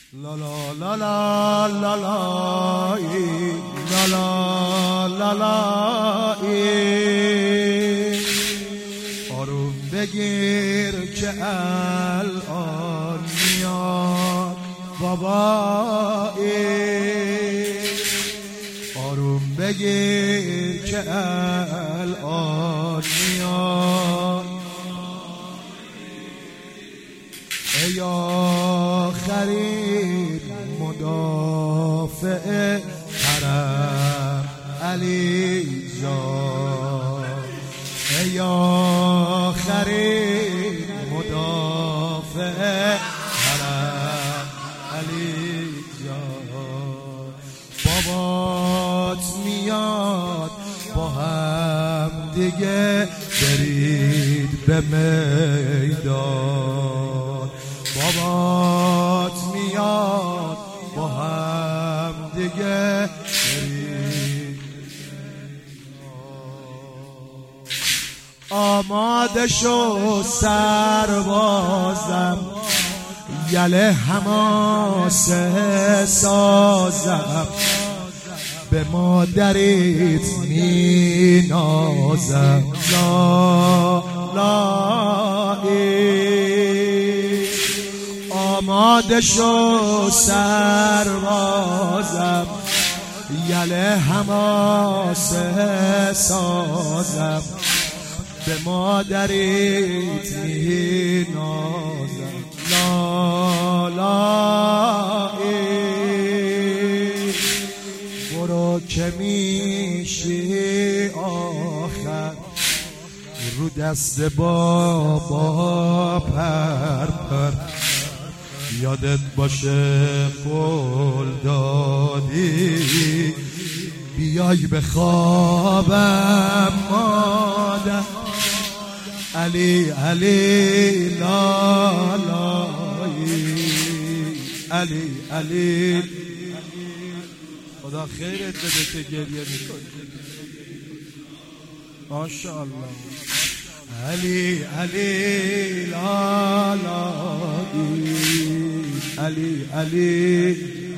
لا لا لا لا لا لا لا لا لا آروم بگیر که الان میاد بابایی، آروم بگیر که الان میاد. ای آخرین مدافع حرم علی جان، ای آخرین مدافع حرم علی جان. بابات میاد با هم دیگه برید به میدان، بابات میاد با هم دیگه برید. آماده شو سربازم، یله حماسه سازم، به مادریت می نازم. لا لا آماده شو سربازم، یله حماسه سازم، به مادریت می نازم. لا لا برو که میشی آخر رو دست بابا پر پر، یادت باشه قول دادی بیای به خوابم مادر. علی علی لا لا علی علی. خدا خیرت بده که گریه میکنی. ماشاءالله. علی علی لا لا علی علی.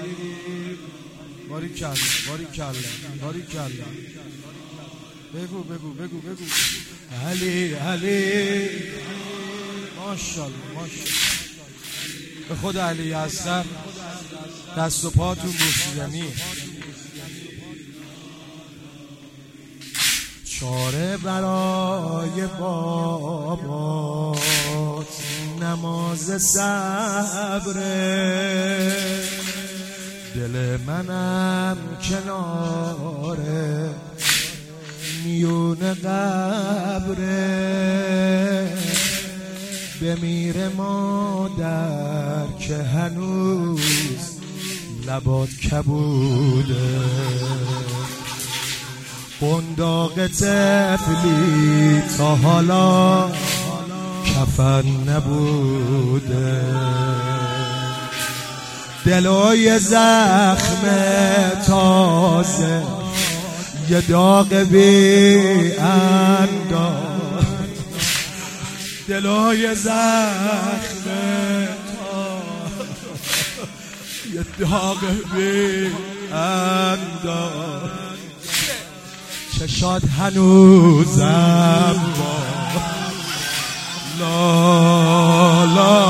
باری کلا باری کلا باری کلا. بگو بگو بگو بگو. علی علی. ماشاءالله ماشاءالله. به خود علی اصغر دست و پاتون بوسیدنی. چاره برای بابات نماز صبره، دل منم کناره میون قبره. بمیره مادر که هنوز لبات کبوده، بنداق طفلی تا حالا کفن نبوده. دلوی زخم تازه یه داغ بی انداز، دلوی زخم یه داغ بی انداز. چشات هنوزم با لا لا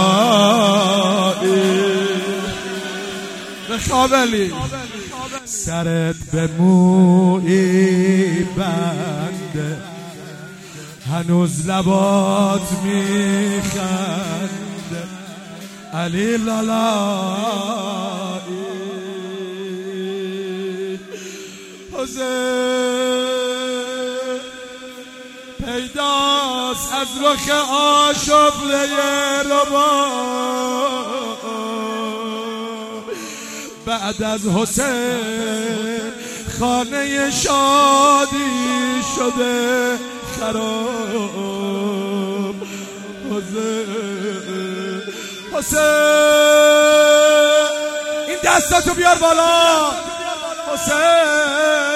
بخوابلی. سرت به موی بنده، هنوز لبات میخنده. علی لالا پیداست از رخ آشفته ربا، بعد از حسین خانه شادی شده خراب. حسین این دستاتو بیار بالا. حسین